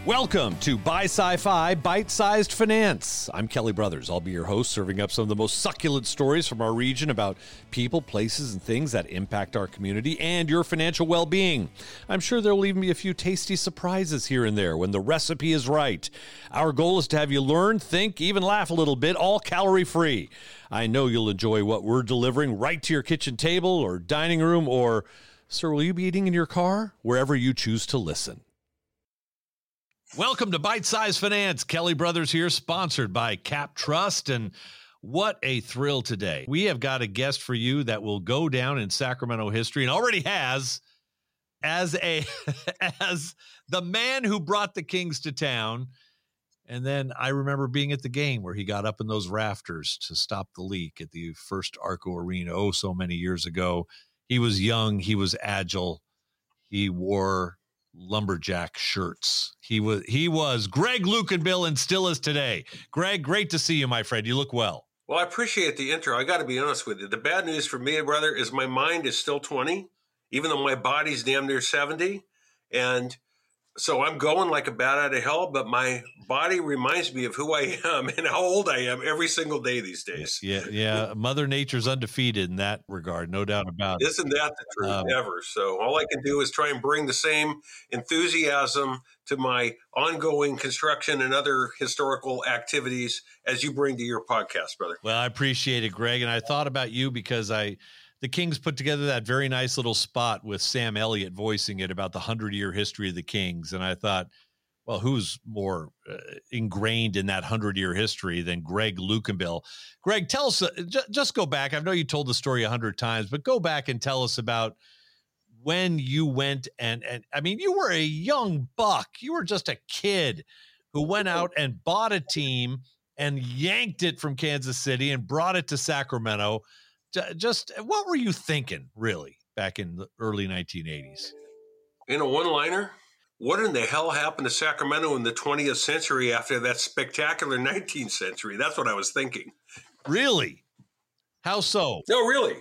Welcome to Buy Sci-Fi Bite-Sized Finance. I'm Kelly Brothers. I'll be your host, serving up some of the most succulent stories from our region about people, places, and things that impact our community and your financial well-being. I'm sure there will even be a few tasty surprises here and there when the recipe is right. Our goal is to have you learn, think, even laugh a little bit, all calorie-free. I know you'll enjoy what we're delivering right to your kitchen table or dining room, or, sir, will you be eating in your car? Wherever you choose to listen. Welcome to Bite Size Finance. Kelly Brothers here, sponsored by Cap Trust. And what a thrill today. We have got a guest for you that will go down in Sacramento history and already has as the man who brought the Kings to town. And then I remember being at the game where he got up in those rafters to stop the leak at the first Arco Arena so many years ago. He was young. He was agile. He wore lumberjack shirts. He was Greg Lukenbill and still is today. Greg, great to see you, my friend. You look well. Well, I appreciate the intro. I got to be honest with you. The bad news for me, brother, is my mind is still 20, even though my body's damn near 70. And so I'm going like a bat out of hell, but my body reminds me of who I am and how old I am every single day these days. Yeah. Mother Nature's undefeated in that regard, no doubt about it. Isn't that the truth ever? So all I can do is try and bring the same enthusiasm to my ongoing construction and other historical activities as you bring to your podcast, brother. Well, I appreciate it, Greg. And I thought about you because the Kings put together that very nice little spot with Sam Elliott voicing it about the 100-year history of the Kings. And I thought, well, who's more ingrained in that 100-year history than Greg Lukenbill? Greg, tell us, just go back. I know you told the story 100 times, but go back and tell us about when you went and I mean, you were a young buck. You were just a kid who went out and bought a team and yanked it from Kansas City and brought it to Sacramento. Just what were you thinking, really, back in the early 1980s? In a one-liner, what in the hell happened to Sacramento in the 20th century after that spectacular 19th century? That's what I was thinking. Really? How so? No, really.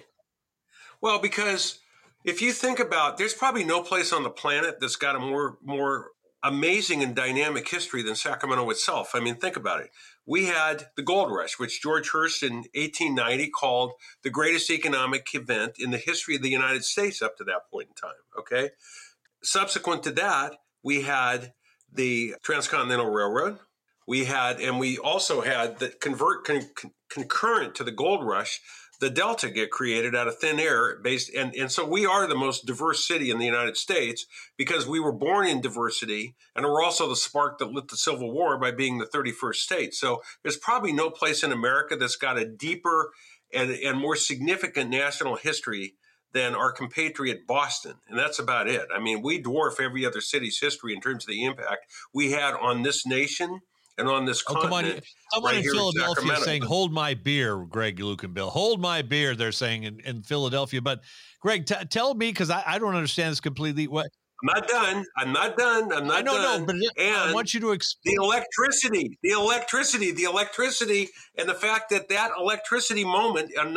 Well, because if you think about, there's probably no place on the planet that's got a more amazing and dynamic history than Sacramento itself. I mean, think about it. We had the gold rush, which George Hearst in 1890 called the greatest economic event in the history of the United States up to that point in time. Okay. Subsequent to that, we had the Transcontinental Railroad. We also had the concurrent to the gold rush, the Delta get created out of thin air and so we are the most diverse city in the United States because we were born in diversity and we're also the spark that lit the Civil War by being the 31st state. So there's probably no place in America that's got a deeper and more significant national history than our compatriot Boston. And that's about it. I mean, we dwarf every other city's history in terms of the impact we had on this nation and on this continent. Someone in Philadelphia saying, hold my beer, Greg Lukenbill. Hold my beer, they're saying in Philadelphia. But, Greg, tell me, because I don't understand this completely. What? I'm not done. No, but I want you to explain. The electricity, and the fact that electricity moment on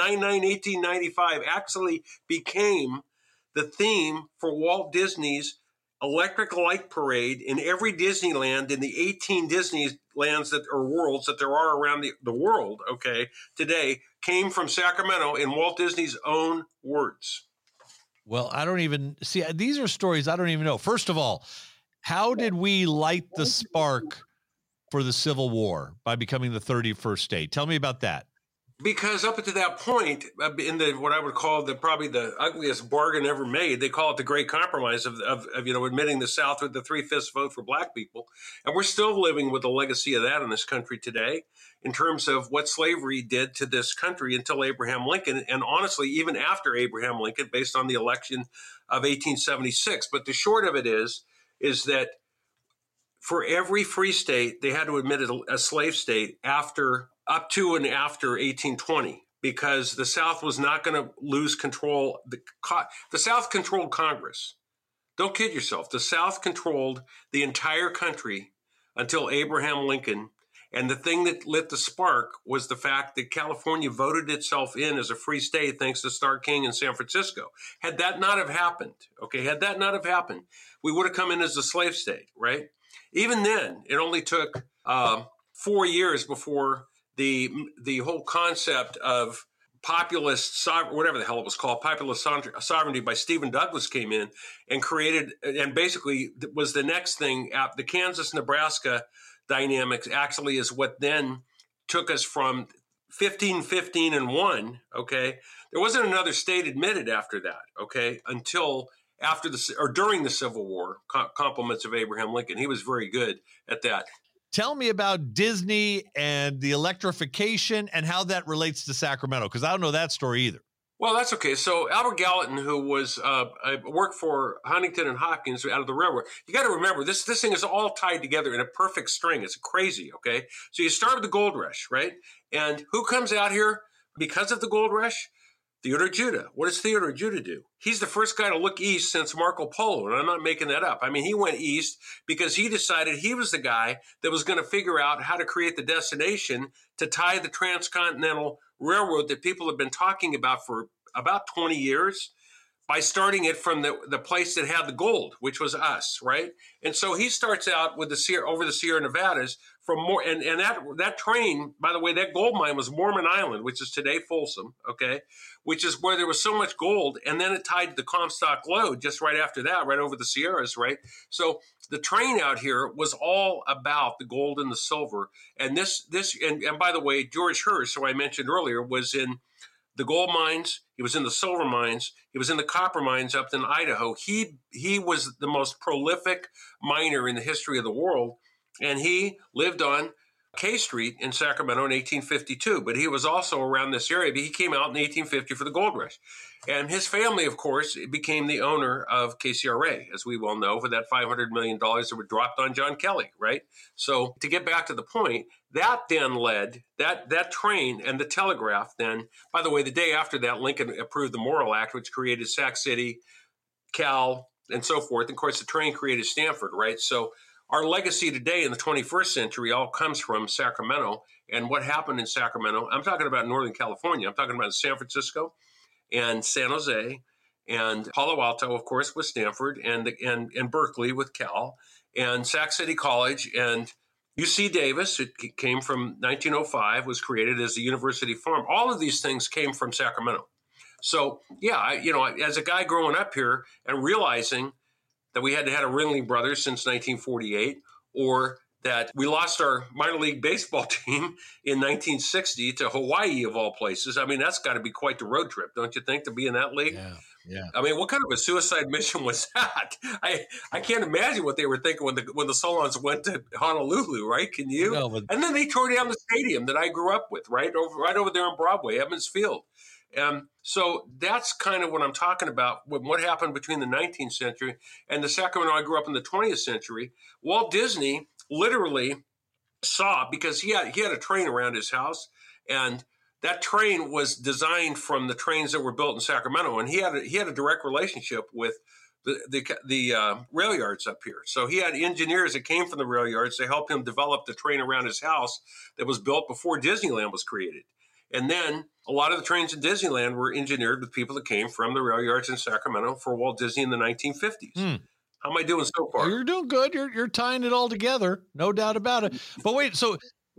9/9/1895 actually became the theme for Walt Disney's Electric Light Parade in every Disneyland in the 18 Disneylands worlds that there are around the world, okay, today, came from Sacramento in Walt Disney's own words. Well, I don't even see. These are stories I don't even know. First of all, how did we light the spark for the Civil War by becoming the 31st state? Tell me about that. Because up to that point, in what I would call probably the ugliest bargain ever made, they call it the Great Compromise of admitting the South with the 3/5 vote for black people, and we're still living with the legacy of that in this country today, in terms of what slavery did to this country until Abraham Lincoln, and honestly, even after Abraham Lincoln, based on the election of 1876. But the short of it is that for every free state, they had to admit a slave state up to and after 1820, because the South was not going to lose control. The South controlled Congress. Don't kid yourself. The South controlled the entire country until Abraham Lincoln. And the thing that lit the spark was the fact that California voted itself in as a free state thanks to Starr King in San Francisco. Had that not have happened, we would have come in as a slave state, right? even then, it only took 4 years before the whole concept of populist whatever the hell it was called, populist sovereignty by Stephen Douglas came in and created, and basically was the next thing. The Kansas-Nebraska dynamics actually is what then took us from 15, 15, and 1, okay? There wasn't another state admitted after that, okay, until after during the Civil War, compliments of Abraham Lincoln. He was very good at that. Tell me about Disney and the electrification and how that relates to Sacramento, because I don't know that story either. Well, that's okay. So Albert Gallatin, who was worked for Huntington and Hopkins out of the railroad, you got to remember this thing is all tied together in a perfect string. It's crazy, okay? So you start with the gold rush, right? And who comes out here because of the gold rush? Theodore Judah. What does Theodore Judah do? He's the first guy to look east since Marco Polo, and I'm not making that up. I mean, he went east because he decided he was the guy that was going to figure out how to create the destination to tie the transcontinental railroad that people have been talking about for about 20 years by starting it from the place that had the gold, which was us, right? And so he starts out with over the Sierra Nevadas from more, and that train, by the way, that gold mine was Mormon Island, which is today Folsom, okay, which is where there was so much gold, and then it tied to the Comstock Lode just right after that, right over the Sierras, right? So the train out here was all about the gold and the silver, and and by the way, George Hearst, who I mentioned earlier, was in the gold mines, he was in the silver mines, he was in the copper mines up in Idaho. He was the most prolific miner in the history of the world, and he lived on K Street in Sacramento in 1852, but he was also around this area. But he came out in 1850 for the gold rush. And his family, of course, became the owner of KCRA, as we well know, for that $500 million that were dropped on John Kelly, right? So to get back to the point, that then led, that train and the telegraph then, by the way, the day after that, Lincoln approved the Morrill Act, which created Sac City, Cal, and so forth. And of course, the train created Stanford, right? So our legacy today in the 21st century all comes from Sacramento and what happened in Sacramento. I'm talking about Northern California. I'm talking about San Francisco and San Jose and Palo Alto, of course, with Stanford and Berkeley with Cal and Sac City College and UC Davis. It came from 1905, was created as the University Farm. All of these things came from Sacramento. So, yeah, as a guy growing up here and realizing that we hadn't had a Ringling Brothers since 1948, or that we lost our minor league baseball team in 1960 to Hawaii, of all places. I mean, that's got to be quite the road trip, don't you think, to be in that league? Yeah. I mean, what kind of a suicide mission was that? I can't imagine what they were thinking when the Solons went to Honolulu, right? Can you? No, but And then they tore down the stadium that I grew up with, right over there on Broadway, Evans Field. So that's kind of what I'm talking about. What happened between the 19th century and the Sacramento I grew up in the 20th century. Walt Disney literally saw, because he had a train around his house, and that train was designed from the trains that were built in Sacramento, and he had a direct relationship with the rail yards up here. So he had engineers that came from the rail yards to help him develop the train around his house that was built before Disneyland was created. And then a lot of the trains in Disneyland were engineered with people that came from the rail yards in Sacramento for Walt Disney in the 1950s. How am I doing so far? You're doing good. You're tying it all together, no doubt about it. But wait, so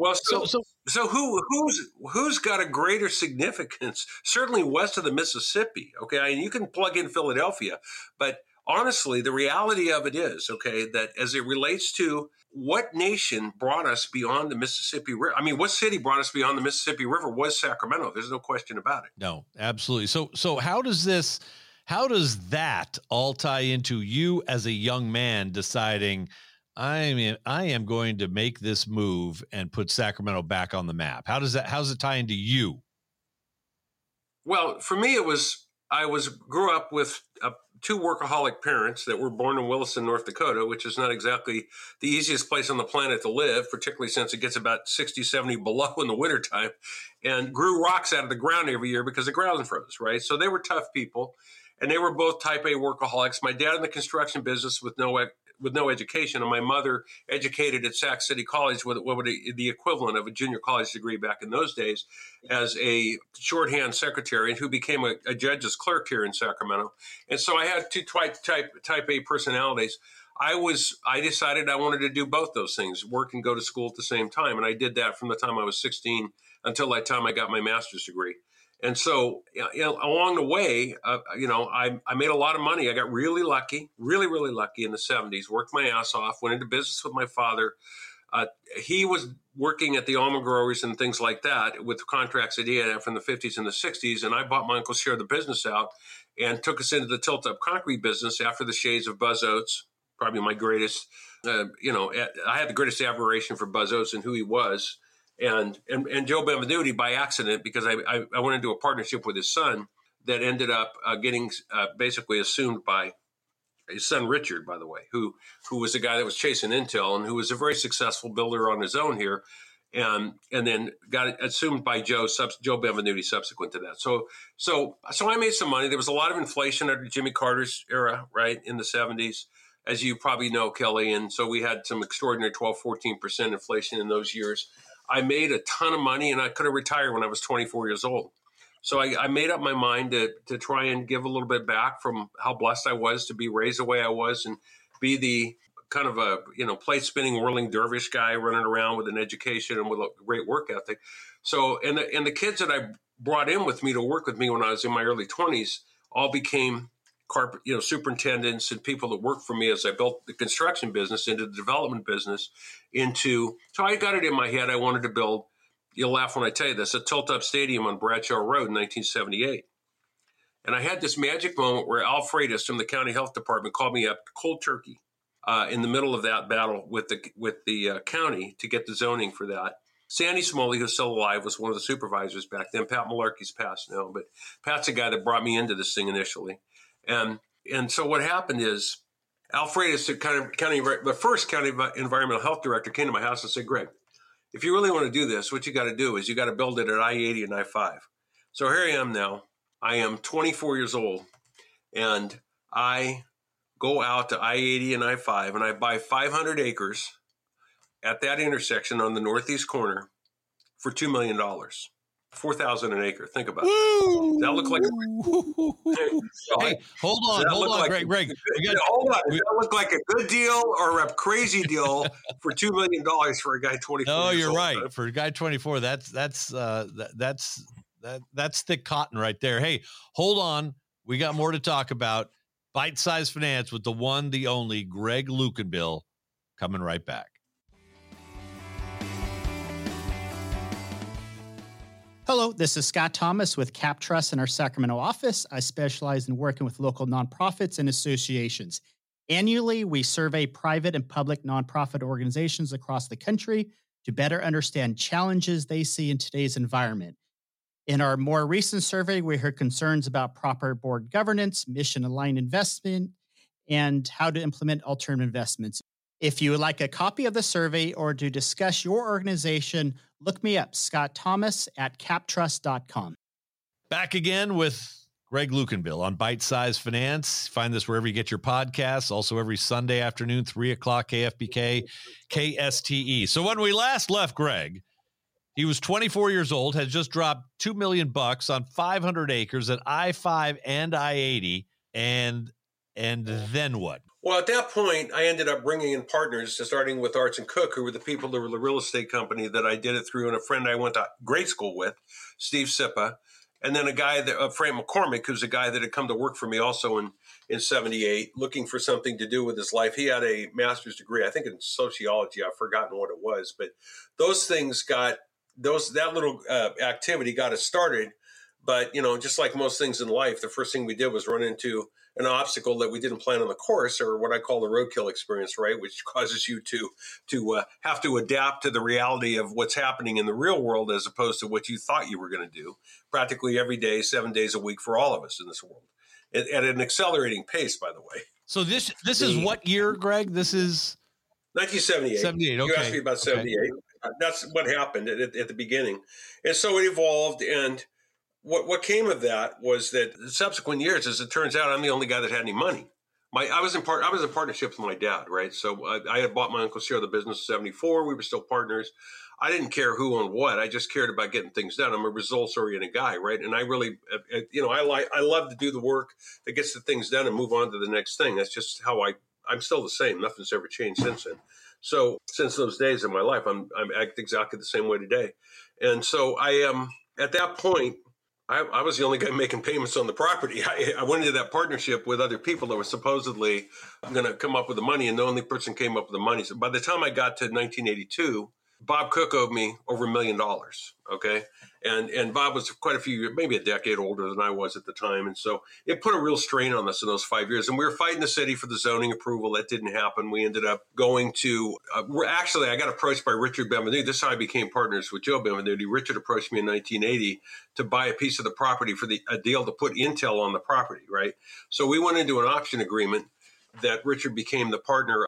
who's got a greater significance? Certainly west of the Mississippi. Okay, I mean, you can plug in Philadelphia, but honestly, the reality of it is, okay, that as it relates to what nation brought us beyond the Mississippi River? I mean, what city brought us beyond the Mississippi River was Sacramento. There's no question about it. No, absolutely. So how does that all tie into you as a young man deciding, I am going to make this move and put Sacramento back on the map? How's it tie into you? Well, for me, I grew up with two workaholic parents that were born in Williston, North Dakota, which is not exactly the easiest place on the planet to live, particularly since it gets about 60, 70 below in the wintertime, and grew rocks out of the ground every year because the ground froze, right? So they were tough people, and they were both type A workaholics. My dad in the construction business with no education, and my mother educated at Sac City College with what would the equivalent of a junior college degree back in those days as a shorthand secretary, who became a judge's clerk here in Sacramento. And so I had two type A personalities. I decided I wanted to do both those things, work and go to school at the same time. And I did that from the time I was 16 until that time I got my master's degree. And so, along the way, I made a lot of money. I got really lucky, really, really lucky in the 70s, worked my ass off, went into business with my father. He was working at the almond growers and things like that with the contracts that he had from the 50s and the 60s. And I bought my uncle's share of the business out and took us into the tilt-up concrete business after the shades of Buzz Oates, probably my greatest, I had the greatest admiration for Buzz Oates and who he was. And Joe Benvenuti by accident, because I went into a partnership with his son that ended up getting basically assumed by his son Richard, by the way, who was the guy that was chasing Intel and who was a very successful builder on his own here, and then got assumed by Joe Benvenuti subsequent to that. So I made some money. There was a lot of inflation under Jimmy Carter's era, right, in the 70s, as you probably know, Kelly. And so we had some extraordinary 12-14% inflation in those years. I made a ton of money, and I could have retired when I was 24 years old. So I made up my mind to try and give a little bit back from how blessed I was to be raised the way I was and be the kind of a, plate spinning, whirling dervish guy running around with an education and with a great work ethic. So, and the kids that I brought in with me to work with me when I was in my early 20s all became superintendents and people that worked for me as I built the construction business into the development business so I got it in my head. I wanted to build, you'll laugh when I tell you this, a tilt-up stadium on Bradshaw Road in 1978. And I had this magic moment where Al Freitas from the county health department called me up cold turkey in the middle of that battle with the county to get the zoning for that. Sandy Smoley, who's still alive, was one of the supervisors back then. Pat Malarkey's passed now, but Pat's the guy that brought me into this thing initially. And so what happened is Al Freitas, the first county environmental health director, came to my house and said, Greg, if you really want to do this, what you got to do is you got to build it at I-80 and I-5. So here I am now. I am 24 years old, and I go out to I-80 and I-5, and I buy 500 acres at that intersection on the northeast corner for $2 million. $4,000 an acre. Think about it. Does that look like hey, hold on, Greg. Hold on. Does that look like a good deal or a crazy deal for $2 million for a guy 24? No, you're right. For a guy 24, that's thick cotton right there. Hey, hold on. We got more to talk about. Bite Size Finance with the one, the only Greg Lukenbill, coming right back. Hello, this is Scott Thomas with Cap Trust in our Sacramento office. I specialize in working with local nonprofits and associations. Annually, we survey private and public nonprofit organizations across the country to better understand challenges they see in today's environment. In our more recent survey, we heard concerns about proper board governance, mission-aligned investment, and how to implement alternative investments. If you would like a copy of the survey or to discuss your organization, look me up, Scott Thomas at captrust.com. Back again with Greg Lukenbill on Bite Size Finance. Find this wherever you get your podcasts. Also every Sunday afternoon, 3 o'clock, KFBK, KSTE. So when we last left Greg, he was 24 years old, had just dropped $2 million on 500 acres at I-5 and I-80. And then what? Well, at that point, I ended up bringing in partners, starting with Arts and Cook, who were the people that were the real estate company that I did it through, and a friend I went to grade school with, Steve Sippa, and then Frank McCormick, who's a guy that had come to work for me also in 78, looking for something to do with his life. He had a master's degree, I think in sociology. I've forgotten what it was, but those things that little activity got us started. But, just like most things in life, the first thing we did was run into an obstacle that we didn't plan on the course, or what I call the roadkill experience, right? Which causes you to have to adapt to the reality of what's happening in the real world as opposed to what you thought you were going to do practically every day, 7 days a week for all of us in this world at an accelerating pace, by the way. So this is what year, Greg? This is 1978. 78. Okay. You asked me about 78. Okay. That's what happened at the beginning. And so it evolved, and what came of that was that in subsequent years, as it turns out, I'm the only guy that had any money. I was in partnership with my dad, right? So I had bought my uncle's share of the business in 74. We were still partners. I didn't care who owned what. I just cared about getting things done. I'm a results-oriented guy, right? And I really, I love to do the work that gets the things done and move on to the next thing. That's just how I I'm still the same. Nothing's ever changed since then. So since those days in my life, I'm act exactly the same way today. And so I am at that point. I was the only guy making payments on the property. I went into that partnership with other people that were supposedly going to come up with the money, and the only person came up with the money. So by the time I got to 1982, Bob Cook owed me over $1 million. Okay. And Bob was quite a few, maybe a decade older than I was at the time. And so it put a real strain on us in those 5 years. And we were fighting the city for the zoning approval. That didn't happen. We ended up going to, I got approached by Richard Benvenuti. This is how I became partners with Joe Benvenuti. Richard approached me in 1980 to buy a piece of the property for a deal to put Intel on the property, right? So we went into an option agreement that Richard became the partner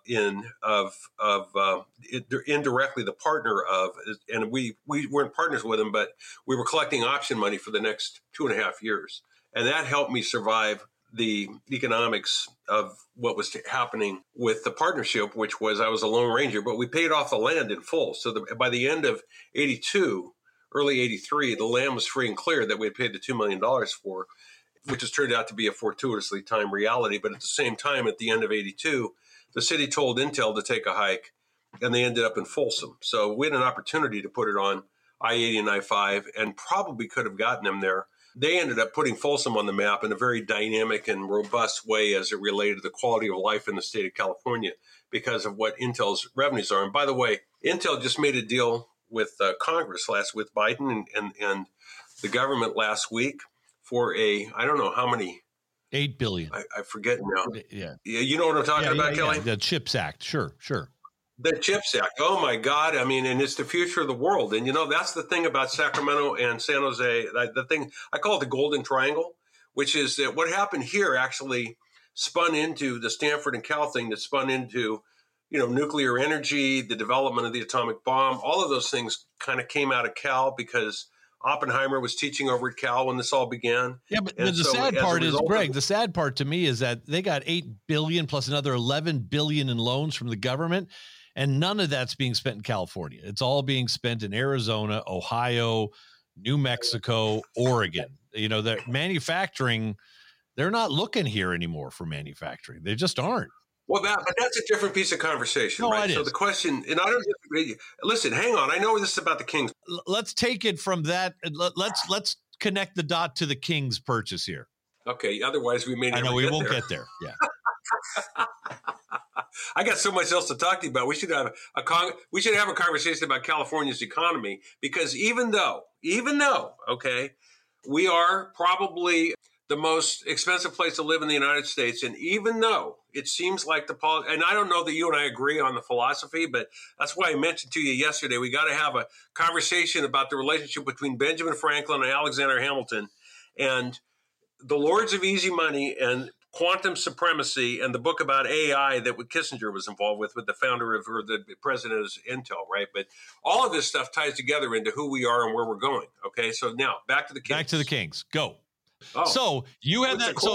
indirectly the partner of, and we weren't partners with him, but we were collecting option money for the next 2.5 years. And that helped me survive the economics of what was happening with the partnership, which was I was a lone ranger, but we paid off the land in full. So by the end of 82, early 83, the land was free and clear that we had paid the $2 million for, which has turned out to be a fortuitously timed reality. But at the same time, at the end of 82, the city told Intel to take a hike, and they ended up in Folsom. So we had an opportunity to put it on I-80 and I-5 and probably could have gotten them there. They ended up putting Folsom on the map in a very dynamic and robust way as it related to the quality of life in the state of California because of what Intel's revenues are. And by the way, Intel just made a deal with Congress with Biden and the government last week for I don't know how many. 8 billion. I forget now. Yeah. You know what I'm talking about, Kelly? The CHIPS Act. Sure. The CHIPS Act. Oh my God. I mean, and it's the future of the world. And that's the thing about Sacramento and San Jose, the thing I call it the Golden Triangle, which is that what happened here actually spun into the Stanford and Cal thing that spun into, nuclear energy, the development of the atomic bomb. All of those things kind of came out of Cal because Oppenheimer was teaching over at Cal when this all began. Yeah, but the sad part is, Greg, the sad part to me is that they got $8 billion plus another $11 billion in loans from the government, and none of that's being spent in California. It's all being spent in Arizona, Ohio, New Mexico, Oregon. That manufacturing, they're not looking here anymore for manufacturing. They just aren't. Well, but that's a different piece of conversation, right? So the question, and I don't disagree. Listen, hang on. I know this is about the Kings. Let's take it from that. Let's connect the dot to the Kings purchase here. Okay. Otherwise, we may never. I know we won't get there. Yeah. I got so much else to talk to you about. We should have a conversation about California's economy because even though, okay, we are probably the most expensive place to live in the United States. And even though it seems like and I don't know that you and I agree on the philosophy, but that's why I mentioned to you yesterday, we got to have a conversation about the relationship between Benjamin Franklin and Alexander Hamilton and the Lords of Easy Money and quantum supremacy and the book about AI that Kissinger was involved with the founder or the president of Intel, right? But all of this stuff ties together into who we are and where we're going. Okay. So now back to the Kings. Back to the Kings. Go. Oh, so you had that.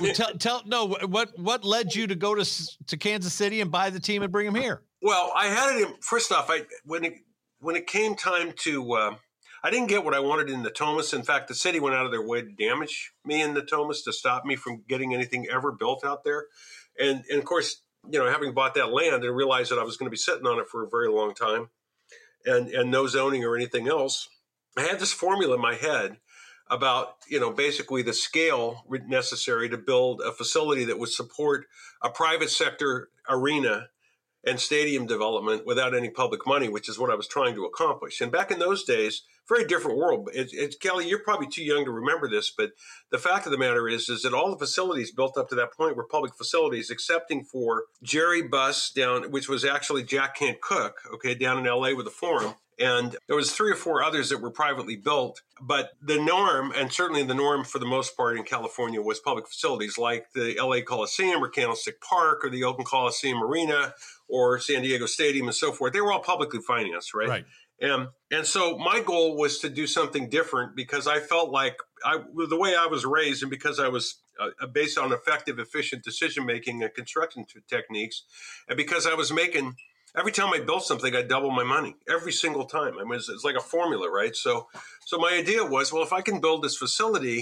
What led you to go to Kansas City and buy the team and bring him here? Well, I had it. First off, when it came time to, I didn't get what I wanted in Natomas. In fact, the city went out of their way to damage me in Natomas to stop me from getting anything ever built out there. And of course, having bought that land and realized that I was going to be sitting on it for a very long time, and no zoning or anything else, I had this formula in my head about, basically the scale necessary to build a facility that would support a private sector arena and stadium development without any public money, which is what I was trying to accomplish. And back in those days, very different world. Kelly, you're probably too young to remember this, but the fact of the matter is that all the facilities built up to that point were public facilities, excepting for Jerry Buss which was actually Jack Kent Cooke, okay, down in LA with the Forum. And there was 3 or 4 others that were privately built. But the norm, and certainly the norm for the most part in California, was public facilities like the LA Coliseum or Candlestick Park or the Oakland Coliseum Arena or San Diego Stadium and so forth. They were all publicly financed, right? Right. And so my goal was to do something different because I felt like the way I was raised and because I was based on effective, efficient decision-making and construction techniques, and because I was making – every time I built something, I double my money every single time. I mean, it's like a formula, right? So my idea was, well, if I can build this facility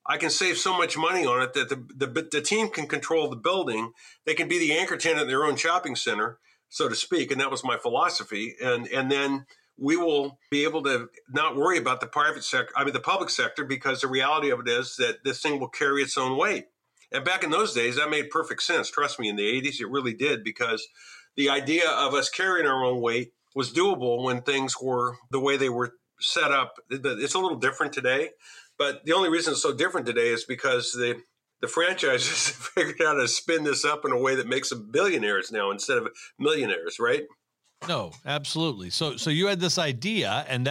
I can save so much money on it that the team can control the building. They can be the anchor tenant in their own shopping center, so to speak. And that was my philosophy. And then we will be able to not worry about the the public sector, because the reality of it is that this thing will carry its own weight. And back in those days, that made perfect sense. Trust me, in the 80s, it really did, because the idea of us carrying our own weight was doable when things were the way they were set up. It's a little different today, but the only reason it's so different today is because the franchises figured out how to spin this up in a way that makes them billionaires now instead of millionaires, right? No, absolutely. So you had this idea, and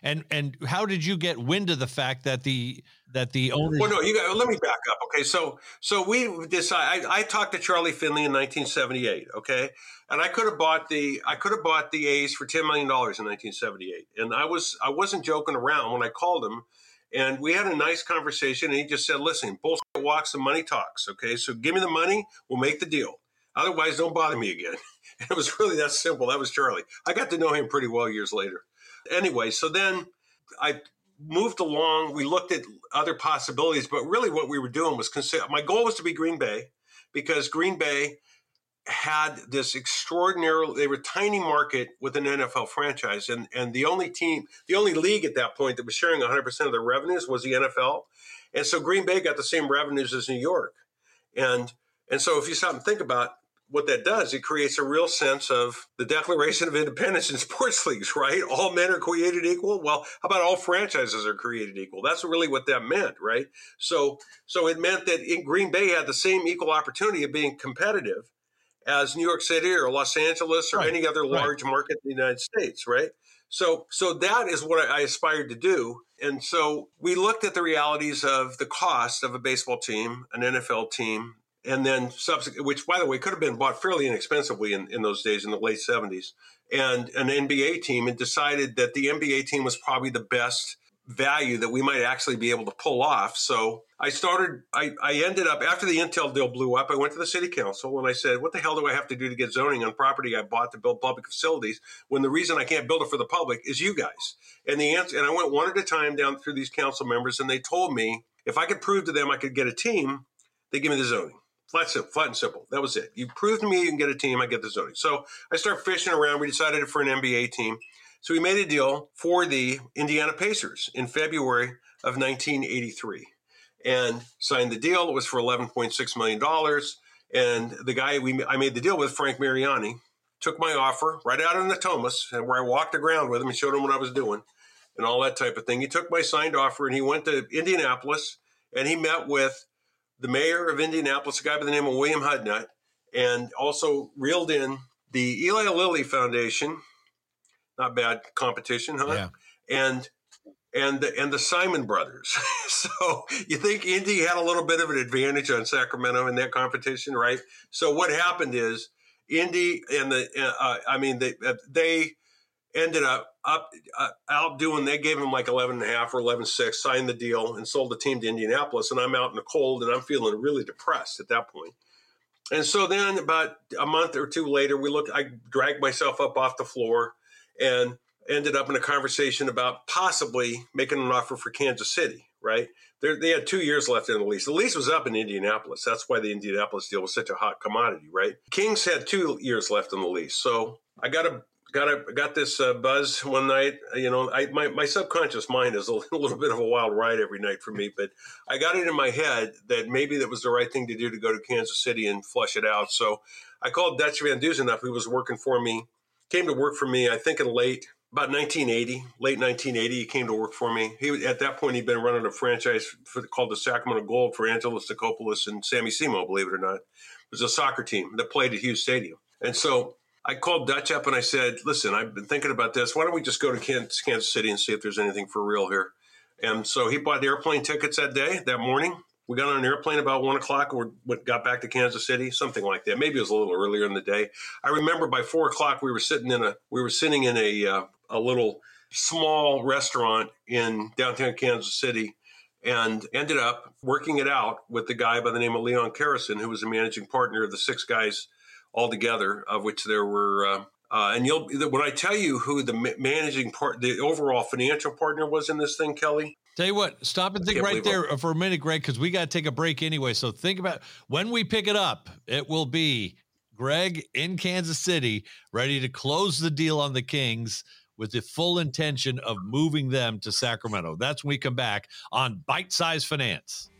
how did you get wind of the fact that the owners? Well, no, let me back up. Okay, so we decided. I talked to Charlie Finley in 1978. Okay, and I could have bought the A's for $10 million in 1978, and I wasn't joking around when I called him, and we had a nice conversation. And he just said, "Listen, bullshit walks and money talks. Okay, so give me the money, we'll make the deal. Otherwise, don't bother me again." It was really that simple. That was Charlie. I got to know him pretty well years later. Anyway, so then I moved along. We looked at other possibilities, but really what we were doing was my goal was to be Green Bay, because Green Bay had this they were a tiny market with an NFL franchise. And the only league at that point that was sharing 100% of their revenues was the NFL. And so Green Bay got the same revenues as New York. And so if you stop and think about what that does, it creates a real sense of the Declaration of Independence in sports leagues, right? All men are created equal. Well, how about all franchises are created equal? That's really what that meant, right? So it meant that in Green Bay had the same equal opportunity of being competitive as New York City or Los Angeles or any other large market in the United States, right? So that is what I aspired to do. And so we looked at the realities of the cost of a baseball team, an NFL team, and then which, by the way, could have been bought fairly inexpensively in those days, in the late 70s, and an NBA team, and decided that the NBA team was probably the best value that we might actually be able to pull off. So I ended up, after the Intel deal blew up, I went to the city council and I said, what the hell do I have to do to get zoning on property I bought to build public facilities when the reason I can't build it for the public is you guys? And the answer, and I went one at a time down through these council members, and they told me if I could prove to them I could get a team, they give me the zoning. Flat and simple. That was it. You prove to me you can get a team, I get the zoning. So I start fishing around. We decided for an NBA team. So we made a deal for the Indiana Pacers in February of 1983 and signed the deal. It was for $11.6 million. And the guy I made the deal with, Frank Mariani, took my offer right out in the Thomas, and where I walked the ground with him and showed him what I was doing and all that type of thing. He took my signed offer and he went to Indianapolis and he met with the mayor of Indianapolis, a guy by the name of William Hudnut, and also reeled in the Eli Lilly Foundation. Not bad competition, huh? Yeah. And the Simon brothers. So you think Indy had a little bit of an advantage on Sacramento in that competition, right? So what happened is Indy and they ended up outdoing. They gave him like 11.5 or 11.6, signed the deal, and sold the team to Indianapolis. And I'm out in the cold, and I'm feeling really depressed at that point. And so then, about a month or two later, I dragged myself up off the floor and ended up in a conversation about possibly making an offer for Kansas City. Right? They had 2 years left in the lease. The lease was up in Indianapolis. That's why the Indianapolis deal was such a hot commodity. Right? Kings had 2 years left in the lease, so I got this buzz one night. You know, my subconscious mind is a little bit of a wild ride every night for me, but I got it in my head that maybe that was the right thing to do, to go to Kansas City and flush it out. So I called Dutch Van Dusen, who was working for me, came to work for me, I think in late 1980, he came to work for me. At that point, he'd been running a franchise called the Sacramento Gold for Angelos Tokopoulos and Sammy Simo, believe it or not. It was a soccer team that played at Hughes Stadium. And so I called Dutch up and I said, listen, I've been thinking about this. Why don't we just go to Kansas City and see if there's anything for real here? And so he bought airplane tickets that morning. We got on an airplane about 1 o'clock or got back to Kansas City, something like that. Maybe it was a little earlier in the day. I remember by 4 o'clock we were sitting in a little small restaurant in downtown Kansas City, and ended up working it out with the guy by the name of Leon Carrison, who was a managing partner of the 6 guys altogether, of which there were. When I tell you who the overall financial partner was in this thing, Kelly, Tell you what, stop and think right there for a minute, Greg, because we got to take a break anyway. So think about when we pick it up, it will be Greg in Kansas City, ready to close the deal on the Kings with the full intention of moving them to Sacramento. That's when we come back on Bite Size Finance.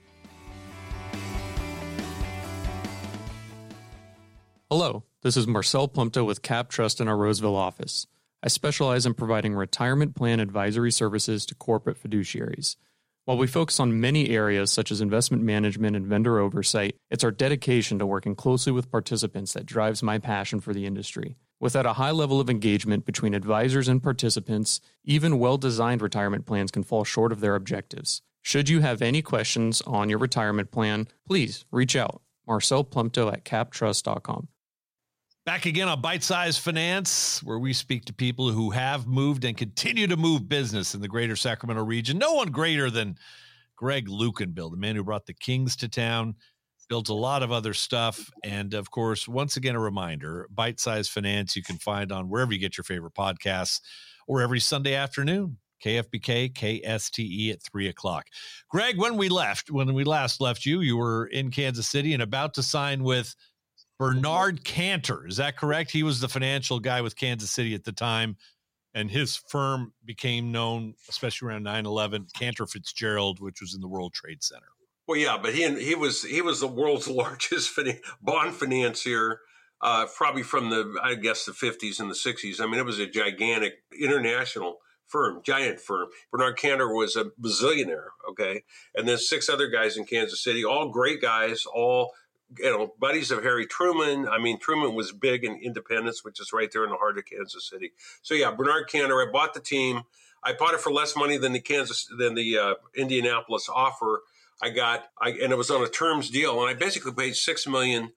Hello, this is Marcel Plumto with Cap Trust in our Roseville office. I specialize in providing retirement plan advisory services to corporate fiduciaries. While we focus on many areas such as investment management and vendor oversight, it's our dedication to working closely with participants that drives my passion for the industry. Without a high level of engagement between advisors and participants, even well-designed retirement plans can fall short of their objectives. Should you have any questions on your retirement plan, please reach out. Marcel Plumto at captrust.com. Back again on Bite Size Finance, where we speak to people who have moved and continue to move business in the greater Sacramento region. No one greater than Greg Lukenbill, the man who brought the Kings to town, built a lot of other stuff. And of course, once again, a reminder, Bite Size Finance you can find on wherever you get your favorite podcasts or every Sunday afternoon, KFBK, KSTE at 3:00. Greg, when we last left you, you were in Kansas City and about to sign with Bernard Cantor. Is that correct? He was the financial guy with Kansas City at the time, and his firm became known, especially around 9/11, Cantor Fitzgerald, which was in the World Trade Center. Well, yeah, but he was the world's largest bond financier, probably from the 50s and the 60s. I mean, it was a gigantic international firm, giant firm. Bernard Cantor was a bazillionaire, okay? And then 6 other guys in Kansas City, all great guys, all buddies of Harry Truman. I mean, Truman was big in Independence, which is right there in the heart of Kansas City. So yeah, Bernard Cantor. I bought the team. I bought it for less money than the Indianapolis offer. And it was on a terms deal, and I basically paid $6 million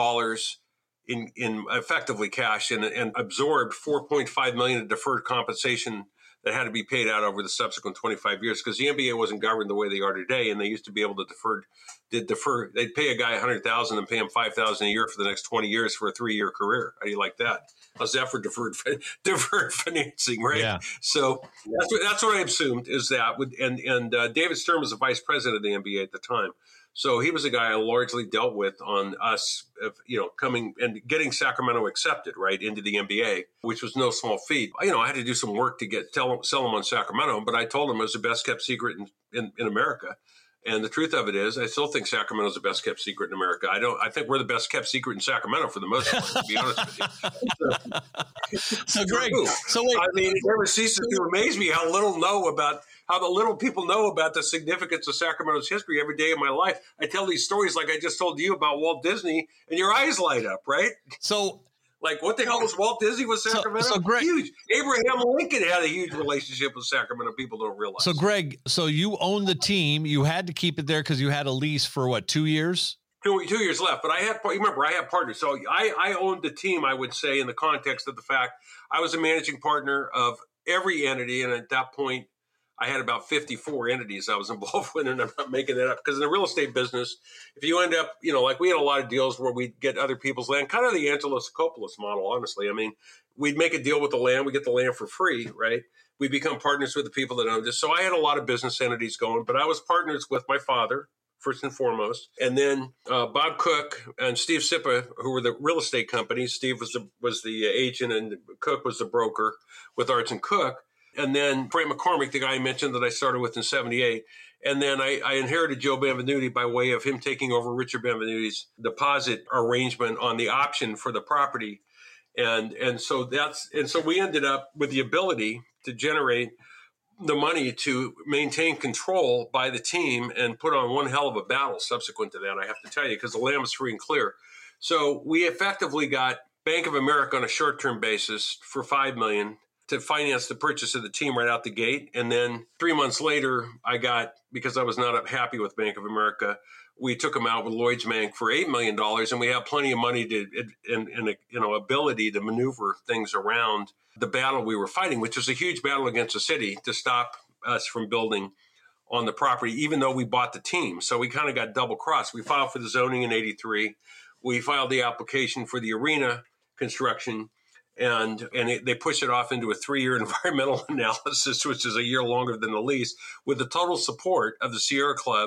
in effectively cash and absorbed $4.5 million in deferred compensation that had to be paid out over the subsequent 25 years because the NBA wasn't governed the way they are today, and they used to be able to defer. They'd pay a guy $100,000 and pay him $5,000 a year for the next 20 years for a 3-year career. How do you like that? How's that for deferred financing, right? Yeah. So that's what I assumed is that. And David Stern was the vice president of the NBA at the time. So he was a guy I largely dealt with on us, coming and getting Sacramento accepted right into the NBA, which was no small feat. I had to do some work to sell them on Sacramento, but I told him it was the best kept secret in America. And the truth of it is, I still think Sacramento is the best kept secret in America. I think we're the best kept secret in Sacramento for the most part, to be honest with you. So Greg, wait. I mean, it never ceases to amaze me how the little people know about the significance of Sacramento's history every day of my life. I tell these stories like I just told you about Walt Disney, and your eyes light up, right? So, like, what the hell was Walt Disney with Sacramento? So Greg, huge. Abraham Lincoln had a huge relationship with Sacramento. People don't realize. So, Greg, you owned the team. You had to keep it there because you had a lease for what, 2 years? 2 years left. But I had partners. So I owned the team, I would say, in the context of the fact I was a managing partner of every entity. And at that point, I had about 54 entities I was involved with, and I'm not making that up. Because in the real estate business, if you end up, like we had a lot of deals where we'd get other people's land, kind of the Angelos Kopoulos model, honestly. I mean, we'd make a deal with the land, we get the land for free, right? We become partners with the people that owned it. So I had a lot of business entities going, but I was partners with my father, first and foremost. And then Bob Cook and Steve Sippa, who were the real estate companies. Steve was the agent, and Cook was the broker with Arts and Cook. And then Frank McCormick, the guy I mentioned that I started with in 78. And then I inherited Joe Benvenuti by way of him taking over Richard Benvenuti's deposit arrangement on the option for the property. And so we ended up with the ability to generate the money to maintain control by the team and put on one hell of a battle subsequent to that, I have to tell you, because the land was free and clear. So we effectively got Bank of America on a short-term basis for $5 million to finance the purchase of the team right out the gate. And then 3 months later, because I was not happy with Bank of America, we took them out with Lloyds Bank for $8 million. And we have plenty of money and ability to maneuver things around the battle we were fighting, which was a huge battle against the city to stop us from building on the property, even though we bought the team. So we kind of got double crossed. We filed for the zoning in 83. We filed the application for the arena construction They push it off into a 3-year environmental analysis, which is a year longer than the lease, with the total support of the Sierra Club,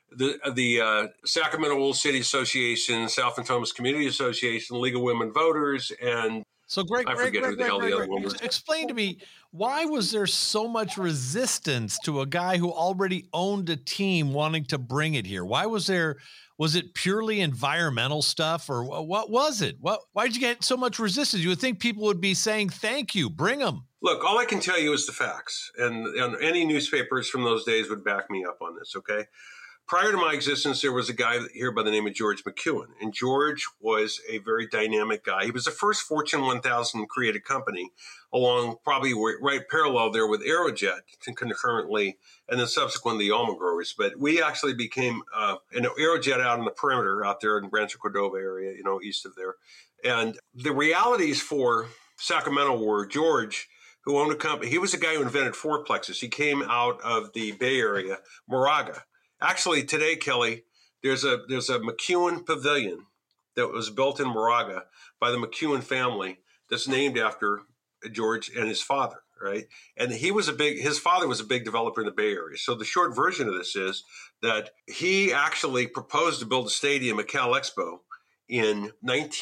the Sacramento Old City Association, South and Thomas Community Association, League of Women Voters, and so Greg, I forget who the hell the other one was. Explain to me, why was there so much resistance to a guy who already owned a team wanting to bring it here? Why was there? Was it purely environmental stuff, or what was it? Why did you get so much resistance? You would think people would be saying, thank you, bring them. Look, all I can tell you is the facts, and any newspapers from those days would back me up on this, okay? Prior to my existence, there was a guy here by the name of George McEwen, and George was a very dynamic guy. He was the first Fortune 1000 created company, along probably right parallel there with Aerojet concurrently, and then subsequently the Almond Growers. But we actually became an Aerojet out in the perimeter, out there in Rancho Cordova area, east of there. And the realities for Sacramento were George, who owned a company. He was the guy who invented fourplexes. He came out of the Bay Area, Moraga. Actually, today, Kelly, there's a McEwen Pavilion that was built in Moraga by the McEwen family that's named after George and his father, right? And his father was a big developer in the Bay Area. So the short version of this is that he actually proposed to build a stadium at Cal Expo in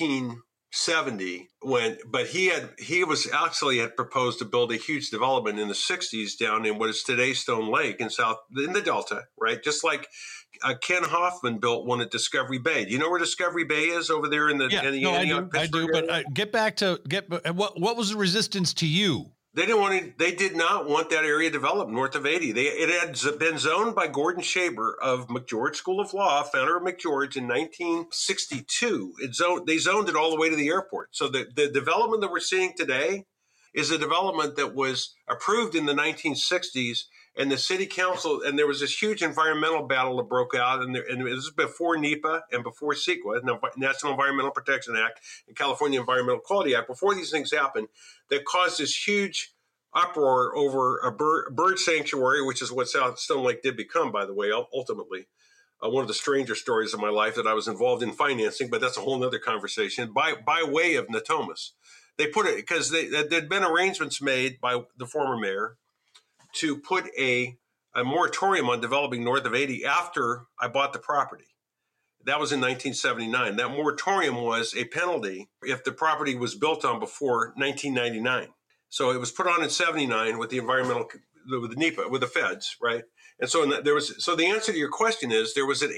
1970 but he had proposed to build a huge development in the 60s down in what is today Stone Lake in the Delta, right? Just like Ken Hoffman built one at Discovery Bay. Do you know where Discovery Bay is over there in the Antioch, Pittsburgh area? But get back to what was the resistance to you? They did not want that area developed north of 80. It had been zoned by Gordon Shaber of McGeorge School of Law, founder of McGeorge, in 1962. They zoned it all the way to the airport. So the development that we're seeing today is a development that was approved in the 1960s, and the city council, and there was this huge environmental battle that broke out, and it was before NEPA and before CEQA, the National Environmental Protection Act, and California Environmental Quality Act. Before these things happened, that caused this huge uproar over a bird sanctuary, which is what Stone Lake did become, by the way, ultimately. One of the stranger stories of my life that I was involved in financing, but that's a whole other conversation, by way of Natomas. They put it, because there'd been arrangements made by the former mayor to put a moratorium on developing north of 80 after I bought the property. That was in 1979. That moratorium was a penalty if the property was built on before 1999. So it was put on in 79 with the with the NEPA, with the feds, right? And so the answer to your question is there was an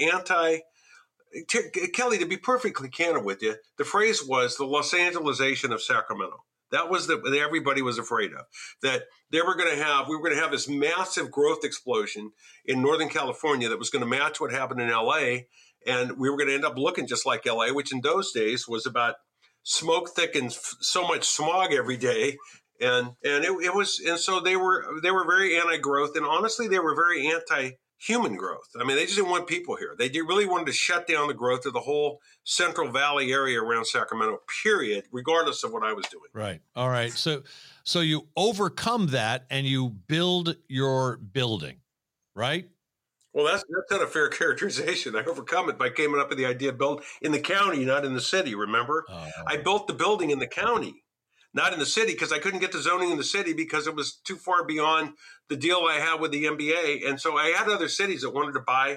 Kelly, to be perfectly candid with you, the phrase was the Los Angelesization of Sacramento. That was that everybody was afraid of, that we were going to have this massive growth explosion in Northern California that was going to match what happened in LA. And we were going to end up looking just like LA, which in those days was about smoke thick and so much smog every day. And so they were very anti-growth, and honestly, they were very anti-human growth. I mean, they just didn't want people here. They really wanted to shut down the growth of the whole Central Valley area around Sacramento, period, regardless of what I was doing. Right. All right. So you overcome that and you build your building, right? Well, that's not a fair characterization. I overcome it by coming up with the idea of build in the county, not in the city, remember? I built the building in the county, not in the city, because I couldn't get the zoning in the city because it was too far beyond the deal I had with the NBA. And so I had other cities that wanted to buy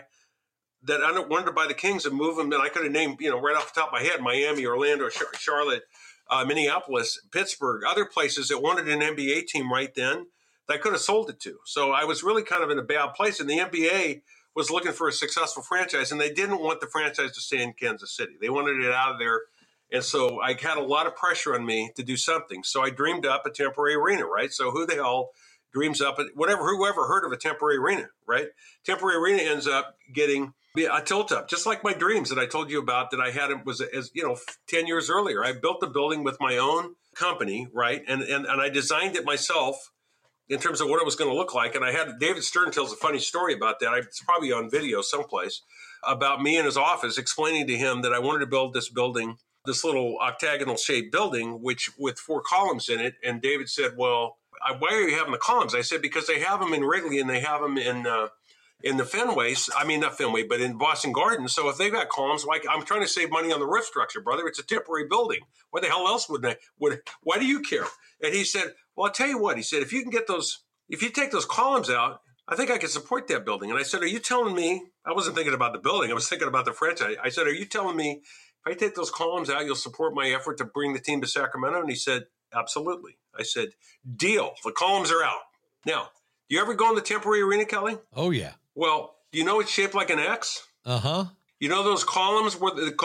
the Kings and move them. And I could have named, right off the top of my head, Miami, Orlando, Charlotte, Minneapolis, Pittsburgh, other places that wanted an NBA team right then that I could have sold it to. So I was really kind of in a bad place. And the NBA was looking for a successful franchise, and they didn't want the franchise to stay in Kansas City. They wanted it out of there. And so I had a lot of pressure on me to do something. So I dreamed up a temporary arena, right? So who the hell dreams up whoever heard of a temporary arena, right? Temporary arena ends up getting a tilt up, just like my dreams that I told you about that I had was 10 years earlier. I built the building with my own company, right? And I designed it myself in terms of what it was going to look like. And I had David Stern tells a funny story about that. It's probably on video someplace, about me in his office explaining to him that I wanted to build this building, this little octagonal shaped building, which with 4 columns in it. And David said, well, why are you having the columns? I said, because they have them in Wrigley and they have them in in the Fenway. I mean, not Fenway, but in Boston Gardens. So if they've got columns, like I'm trying to save money on the roof structure, brother. It's a temporary building. What the hell else why do you care? And he said, well, I'll tell you what. He said, if you take those columns out, I think I can support that building. And I said, are you telling me, I wasn't thinking about the building. I was thinking about the franchise. I said, are you telling me if I take those columns out, you'll support my effort to bring the team to Sacramento? And he said, absolutely. I said, deal. The columns are out. Now, do you ever go in the temporary arena, Kelly? Oh, yeah. Well, do you know it's shaped like an X? Uh-huh. You know those columns where the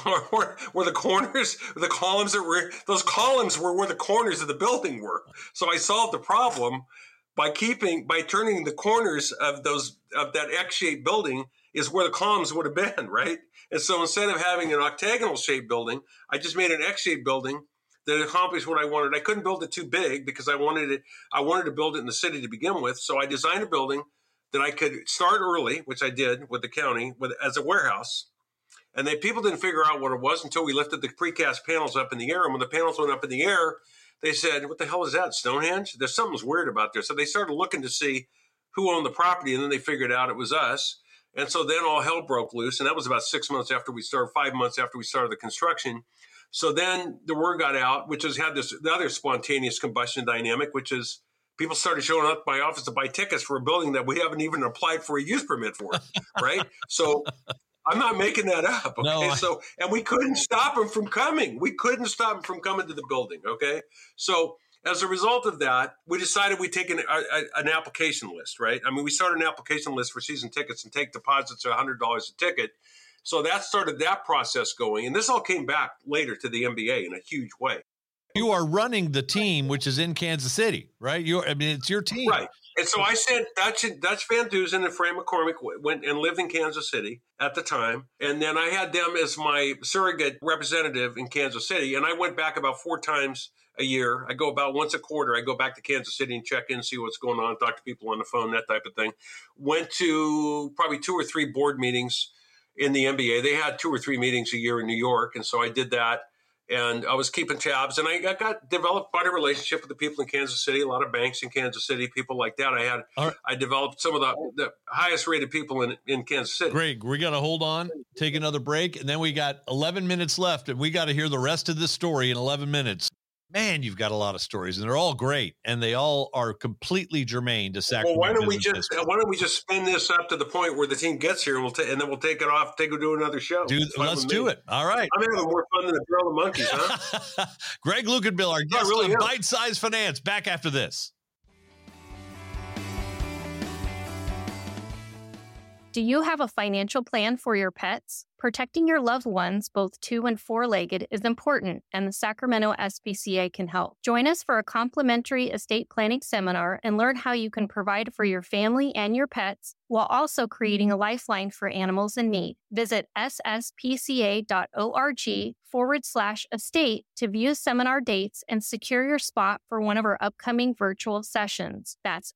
corners, the columns that were, those columns were where the corners of the building were. So I solved the problem by turning the corners of that X-shaped building is where the columns would have been, right? And so instead of having an octagonal shaped building, I just made an X-shaped building that accomplished what I wanted. I couldn't build it too big because I wanted to build it in the city to begin with. So I designed a building that I could start early, which I did with the county as a warehouse. And people didn't figure out what it was until we lifted the precast panels up in the air. And when the panels went up in the air, they said, what the hell is that, Stonehenge? There's something's weird about there. So they started looking to see who owned the property, and then they figured out it was us. And so then all hell broke loose. And that was about 6 months after we started, 5 months after we started the construction. So then the word got out, which has had the other spontaneous combustion dynamic, which is people started showing up at my office to buy tickets for a building that we haven't even applied for a use permit for, right? So I'm not making that up, okay? No, and we couldn't stop them from coming. We couldn't stop them from coming to the building, okay? So as a result of that, we decided we'd take an application list, right? I mean, we started an application list for season tickets and take deposits of $100 a ticket. So that started that process going. And this all came back later to the NBA in a huge way. You are running the team, which is in Kansas City, right? It's your team. Right. And so I sent Dutch Van Dusen and Fran McCormick went and lived in Kansas City at the time. And then I had them as my surrogate representative in Kansas City. And I went back about 4 times a year. I go about once a quarter. I go back to Kansas City and check in, see what's going on, talk to people on the phone, that type of thing. Went to probably 2 or 3 board meetings in the NBA. They had 2 or 3 meetings a year in New York. And so I did that. And I was keeping tabs, and I developed quite a relationship with the people in Kansas City, a lot of banks in Kansas City, people like that. I developed some of the highest rated people in Kansas City. Greg, we got to hold on, take another break, and then we got 11 minutes left, and we got to hear the rest of this story in 11 minutes. Man, you've got a lot of stories, and they're all great, and they all are completely germane to Sacramento. Well, why don't we just spin this up to the point where the team gets here, and then we'll take it off, do another show. Let's do it. All right. I'm having more fun than the Drill of Monkeys, huh? Greg Lukenbill, our guest on Bite Size Finance. Back after this. Do you have a financial plan for your pets? Protecting your loved ones, both 2- and 4-legged, is important, and the Sacramento SPCA can help. Join us for a complimentary estate planning seminar and learn how you can provide for your family and your pets while also creating a lifeline for animals in need. Visit sspca.org/estate to view seminar dates and secure your spot for one of our upcoming virtual sessions. That's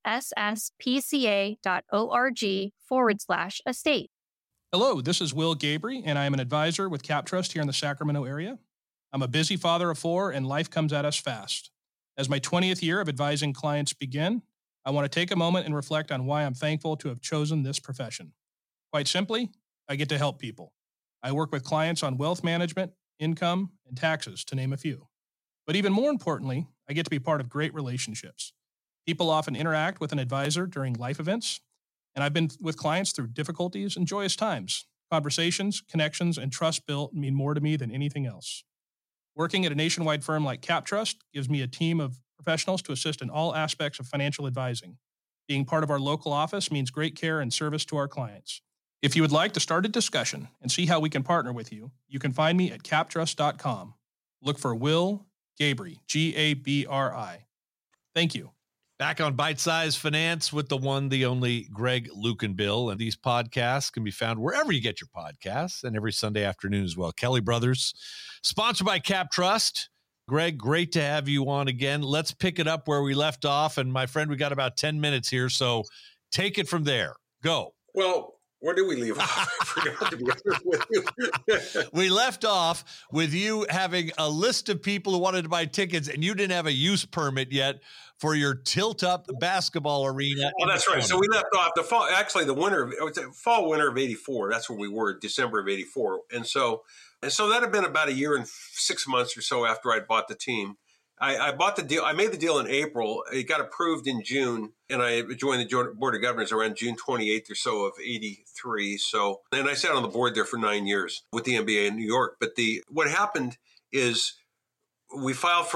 sspca.org/estate. Hello, this is Will Gabrey, and I am an advisor with CapTrust here in the Sacramento area. I'm a busy father of 4, and life comes at us fast. As my 20th year of advising clients begin, I want to take a moment and reflect on why I'm thankful to have chosen this profession. Quite simply, I get to help people. I work with clients on wealth management, income, and taxes, to name a few. But even more importantly, I get to be part of great relationships. People often interact with an advisor during life events, and I've been with clients through difficulties and joyous times. Conversations, connections, and trust built mean more to me than anything else. Working at a nationwide firm like CapTrust gives me a team of professionals to assist in all aspects of financial advising. Being part of our local office means great care and service to our clients. If you would like to start a discussion and see how we can partner with you, you can find me at captrust.com. Look for Will Gabrey, Gabri. Thank you. Back on Bite Size Finance with the one, the only Greg Lukenbill. And these podcasts can be found wherever you get your podcasts and every Sunday afternoon as well. Kelly Brothers, sponsored by CapTrust. Greg, great to have you on again. Let's pick it up where we left off. And my friend, we got about 10 minutes here, so take it from there. Go. Well, Where did we leave off? I forgot to be honest with you. We left off with you having a list of people who wanted to buy tickets, and you didn't have a use permit yet for your tilt-up basketball arena. Oh, that's right. So we left off the fall. Actually, winter of '84. That's where we were, December of '84, and so that had been about a year and 6 months or so after I'd bought the team. I bought the deal. I made the deal in April. It got approved in June, and I joined the Board of Governors around June 28th or so of '83. So, and I sat on the board there for 9 years with the NBA in New York. But what happened is we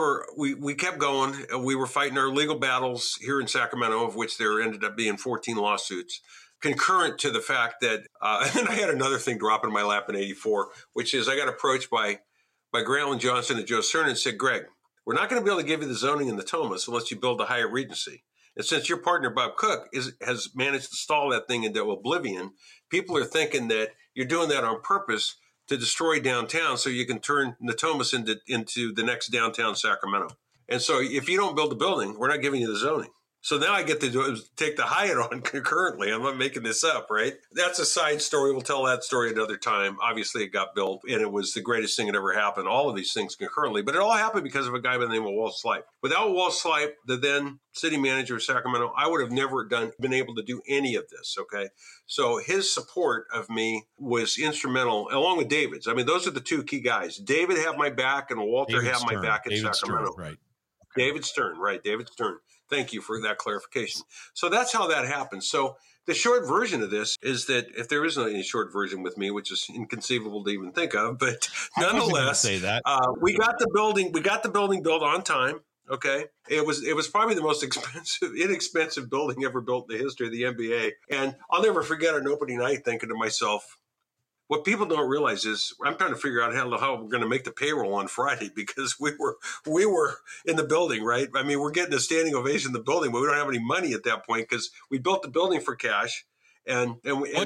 kept going. We were fighting our legal battles here in Sacramento, of which there ended up being 14 lawsuits, concurrent to the fact that, and I had another thing drop in my lap in '84, which is I got approached by Grantland Johnson and Joe Cernan and said, Greg, we're not going to be able to give you the zoning in the Thomas unless you build the Hyatt Regency. And since your partner, Bob Cook, has managed to stall that thing into oblivion, people are thinking that you're doing that on purpose to destroy downtown so you can turn Natomas into the next downtown Sacramento. And so if you don't build the building, we're not giving you the zoning. So now I get to take the Hyatt on concurrently. I'm not making this up, right? That's a side story. We'll tell that story another time. Obviously, it got built, and it was the greatest thing that ever happened. All of these things concurrently. But it all happened because of a guy by the name of Walt Slipe. Without Walt Slipe, the then city manager of Sacramento, I would have never been able to do any of this, okay? So his support of me was instrumental, along with David's. I mean, those are the two key guys. David had my back, and Walter had my back in Sacramento. Stern, right. David Stern, right, David Stern. Thank you for that clarification. So that's how that happened. So the short version of this is that if there isn't any short version with me, which is inconceivable to even think of, but nonetheless, say that. We got the building built on time. Okay, it was probably the most inexpensive building ever built in the history of the NBA, and I'll never forget an opening night thinking to myself, what people don't realize is I'm trying to figure out how we're going to make the payroll on Friday, because we were in the building, right? I mean, we're getting a standing ovation in the building, but we don't have any money at that point because we built the building for cash, and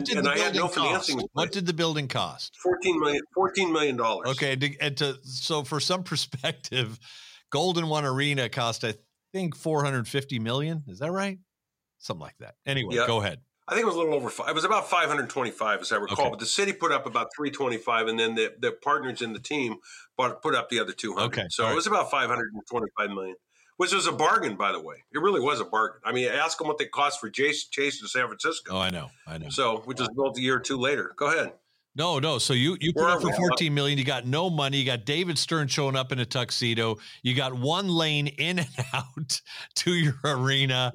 I had no financing. What did the building cost? $14 million. Okay, so for some perspective, Golden One Arena cost, I think, $450 million. Is that right? Something like that. Anyway, Go ahead. I think it was a little over. It was about 525, as I recall. Okay. But the city put up about 325, and then the partners in the team put up the other 200. Okay, so it was about 525 million, which was a bargain, by the way. It really was a bargain. I mean, ask them what they cost for Chase to San Francisco. Oh, I know. So, which was built a year or two later. Go ahead. No. So you put up for $14 million. You got no money. You got David Stern showing up in a tuxedo. You got one lane in and out to your arena,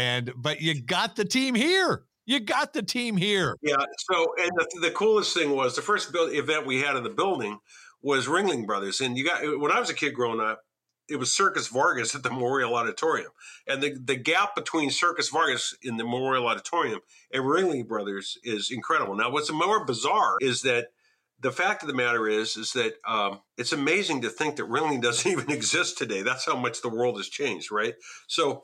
but you got the team here. You got the team here. Yeah. So, and the coolest thing was the first event we had in the building was Ringling Brothers. And when I was a kid growing up, it was Circus Vargas at the Memorial Auditorium. And the gap between Circus Vargas in the Memorial Auditorium and Ringling Brothers is incredible. Now, what's more bizarre is that the fact of the matter is that it's amazing to think that Ringling doesn't even exist today. That's how much the world has changed, right? So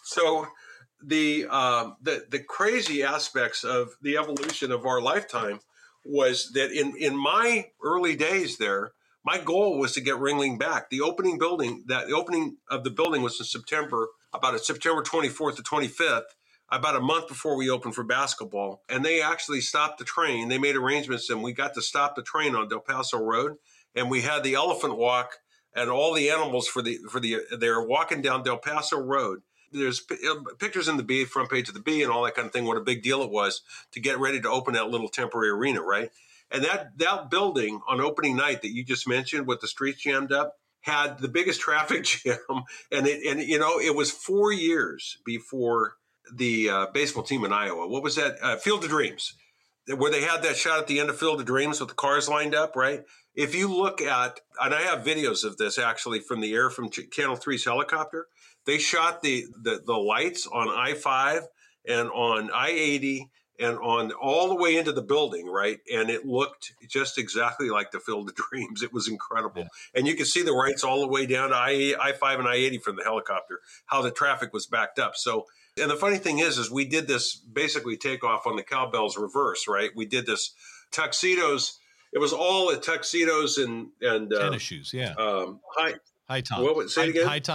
the crazy aspects of the evolution of our lifetime was that in my early days there, my goal was to get Ringling back. The opening of the building was in September, about September 24th to 25th, about a month before we opened for basketball. And they actually stopped the train. They made arrangements, and we got to stop the train on Del Paso Road. And we had the elephant walk, and all the animals they're walking down Del Paso Road. There's pictures in the Bee, front page of the Bee, and all that kind of thing, what a big deal it was to get ready to open that little temporary arena, right? And that building on opening night that you just mentioned with the streets jammed up had the biggest traffic jam. And it was 4 years before the baseball team in Iowa. What was that? Field of Dreams, where they had that shot at the end of Field of Dreams with the cars lined up, right? If you look at, and I have videos of this actually from the air from Channel 3's helicopter, they shot the lights on I-5 and on I-80 and on all the way into the building, right? And it looked just exactly like the Field of Dreams. It was incredible. Yeah. And you could see the lights all the way down to I-5 and I-80 from the helicopter, how the traffic was backed up. So, and the funny thing is we did this basically takeoff on the cowbells reverse, right? We did this tuxedos. It was all tuxedos and tennis shoes, yeah. High tops. Say it again? High tops.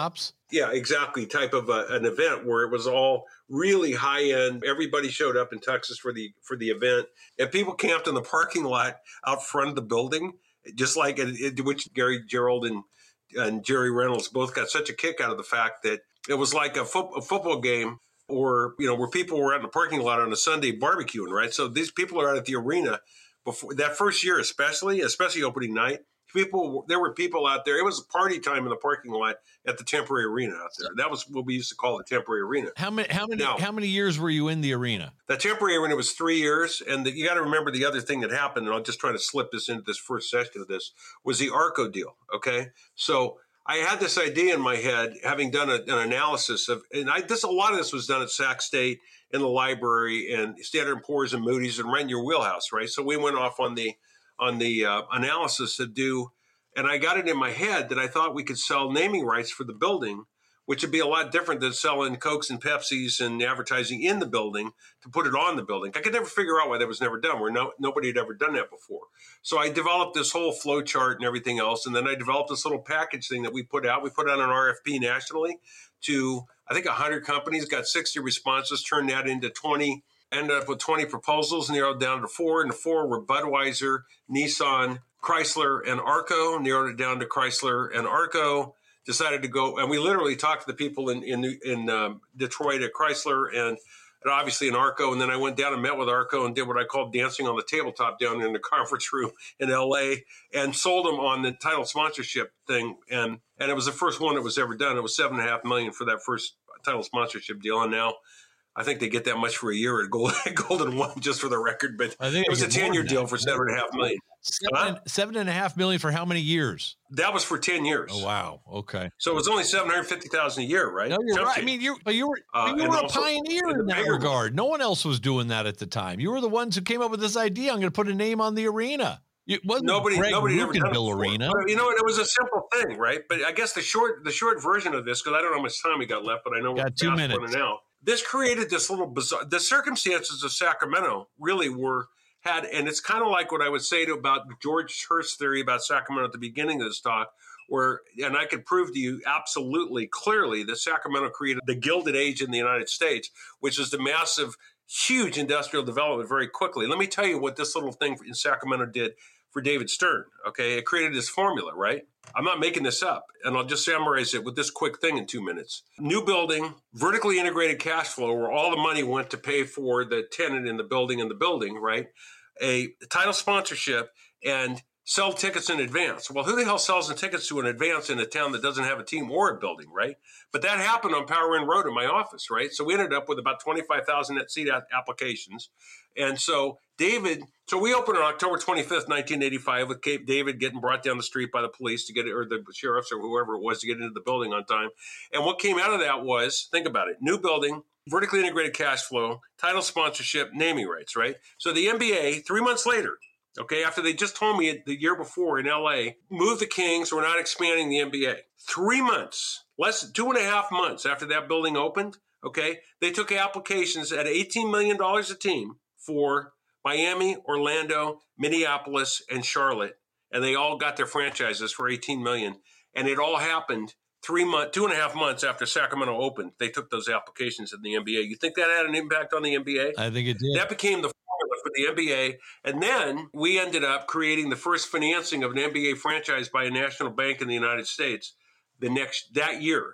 Yeah, exactly. Type of an event where it was all really high end. Everybody showed up in Texas for the event, and people camped in the parking lot out front of the building, just like which Gary Gerold and Jerry Reynolds both got such a kick out of the fact that it was like a football game, or where people were out in the parking lot on a Sunday barbecuing, right? So these people are out at the arena before that first year, especially opening night. There were people out there. It was party time in the parking lot at the temporary arena out there. That was what we used to call the temporary arena. How many years were you in the arena? The temporary arena was 3 years, and you got to remember the other thing that happened. And I'll just try to slip this into this first session of this was the ARCO deal. Okay, so I had this idea in my head, having done an analysis of, a lot of this was done at Sac State in the library and Standard & Poor's and Moody's and right in your wheelhouse, right? So we went off on the analysis to do, and I got it in my head that I thought we could sell naming rights for the building, which would be a lot different than selling Cokes and Pepsis and advertising in the building to put it on the building. I could never figure out why that was never done, where nobody had ever done that before. So I developed this whole flow chart and everything else, and then I developed this little package thing that we put out. We put out an RFP nationally to, I think, 100 companies, got 60 responses, turned that into 20, ended up with 20 proposals, narrowed down to 4, and the 4 were Budweiser, Nissan, Chrysler, and ARCO. Narrowed it down to Chrysler and ARCO. Decided to go, and we literally talked to the people in Detroit at Chrysler and obviously in ARCO, and then I went down and met with ARCO and did what I called dancing on the tabletop down in the conference room in LA, and sold them on the title sponsorship thing, and it was the first one that was ever done. It was $7.5 million for that first title sponsorship deal, and now I think they get that much for a year at Golden One, just for the record. But I think it was a 10-year deal for $7.5 million. $7.5 million for how many years? That was for 10 years. Oh wow! Okay, so it was only $750,000 a year, right? No, you're right. I mean, you were a pioneer in that regard. No one else was doing that at the time. You were the ones who came up with this idea. I'm going to put a name on the arena. It wasn't nobody ever done it arena. But, it was a simple thing, right? But I guess the short version of this, because I don't know how much time we got left, but I know we're 2 minutes now. This created this little bizarre. The circumstances of Sacramento really had, and it's kind of like what I would say about George Hurst's theory about Sacramento at the beginning of this talk, and I could prove to you absolutely clearly that Sacramento created the Gilded Age in the United States, which is the massive, huge industrial development very quickly. Let me tell you what this little thing in Sacramento did for David Stern. Okay, it created this formula, right? I'm not making this up, and I'll just summarize it with this quick thing in 2 minutes. New building, vertically integrated cash flow, where all the money went to pay for the tenant in the building, right? A title sponsorship, and sell tickets in advance. Well, who the hell sells the tickets to an advance in a town that doesn't have a team or a building, right? But that happened on Power Inn Road in my office, right? So we ended up with about 25,000 net seat applications. And so we opened on October 25th, 1985, with Cape David getting brought down the street by the police to get it, or the sheriffs or whoever it was, to get into the building on time. And what came out of that was, think about it, new building, vertically integrated cash flow, title sponsorship, naming rights, right? So the NBA, 3 months later, okay, after they just told me the year before in LA, move the Kings, we're not expanding the NBA. 3 months, less than 2.5 months after that building opened, okay, they took applications at $18 million a team for Miami, Orlando, Minneapolis, and Charlotte, and they all got their franchises for $18 million. And it all happened 2.5 months after Sacramento opened. They took those applications in the NBA. You think that had an impact on the NBA? I think it did. That became the formula for the NBA. And then we ended up creating the first financing of an NBA franchise by a national bank in the United States. That year,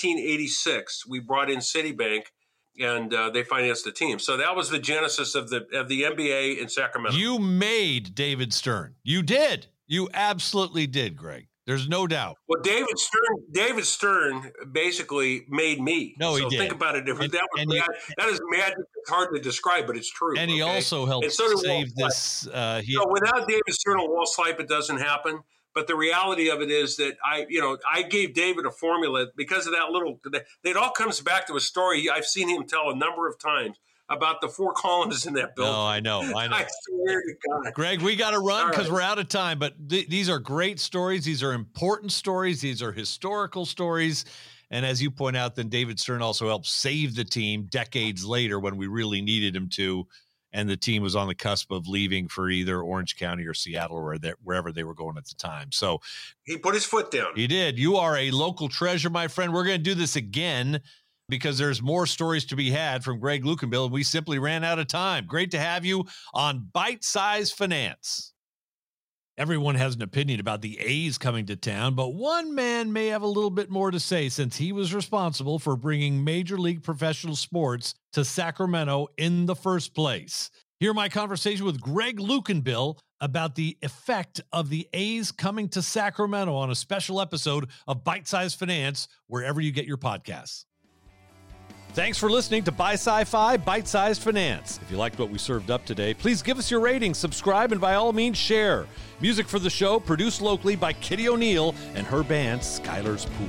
1986, we brought in Citibank, and they financed the team. So that was the genesis of the NBA in Sacramento. You made David Stern. You did. You absolutely did, Greg. There's no doubt. Well, David Stern basically made me. No, he did. Think about it. That is magic. It's hard to describe, but it's true. And he also helped save this. Without David Stern and Walt Slipe, it doesn't happen. But the reality of it is that I gave David a formula because of that little. It all comes back to a story I've seen him tell a number of times about the 4 columns in that building. No, I know. I swear to God. Greg, we got to run because we're out of time. But these are great stories. These are important stories. These are historical stories. And as you point out, then David Stern also helped save the team decades later when we really needed him to. and the team was on the cusp of leaving for either Orange County or Seattle or wherever they were going at the time. So he put his foot down. He did. You are a local treasure, my friend. We're going to do this again because there's more stories to be had from Greg Lukenbill, and we simply ran out of time. Great to have you on Bite Size Finance. Everyone has an opinion about the A's coming to town, but one man may have a little bit more to say since he was responsible for bringing Major League Professional Sports to Sacramento in the first place. Hear my conversation with Greg Lukenbill about the effect of the A's coming to Sacramento on a special episode of Bite Size Finance, wherever you get your podcasts. Thanks for listening to Buy Sci-Fi Bite-Sized Finance. If you liked what we served up today, please give us your rating, subscribe, and by all means share. Music for the show produced locally by Kitty O'Neill and her band Skylar's Pool.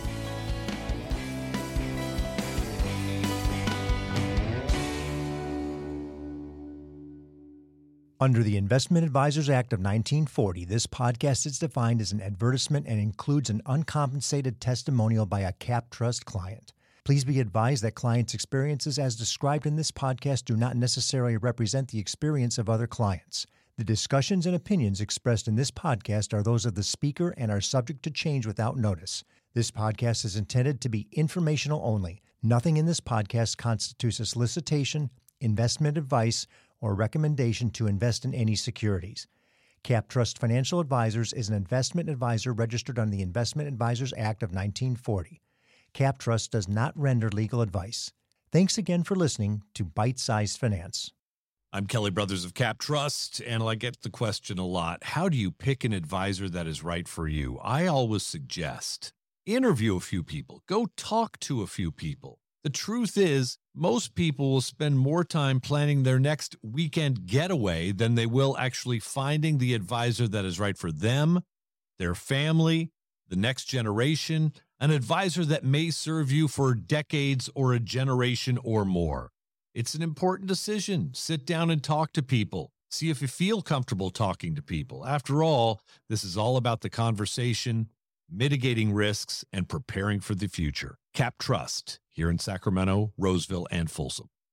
Under the Investment Advisors Act of 1940, this podcast is defined as an advertisement and includes an uncompensated testimonial by a CapTrust client. Please be advised that clients' experiences as described in this podcast do not necessarily represent the experience of other clients. The discussions and opinions expressed in this podcast are those of the speaker and are subject to change without notice. This podcast is intended to be informational only. Nothing in this podcast constitutes a solicitation, investment advice, or recommendation to invest in any securities. CapTrust Financial Advisors is an investment advisor registered under the Investment Advisors Act of 1940. CapTrust does not render legal advice. Thanks again for listening to Bite-Sized Finance. I'm Kelly Brothers of CapTrust, and I get the question a lot. How do you pick an advisor that is right for you? I always suggest interview a few people. Go talk to a few people. The truth is, most people will spend more time planning their next weekend getaway than they will actually finding the advisor that is right for them, their family, the next generation, an advisor that may serve you for decades or a generation or more. It's an important decision. Sit down and talk to people. See if you feel comfortable talking to people. After all, this is all about the conversation, mitigating risks, and preparing for the future. CapTrust here in Sacramento, Roseville, and Folsom.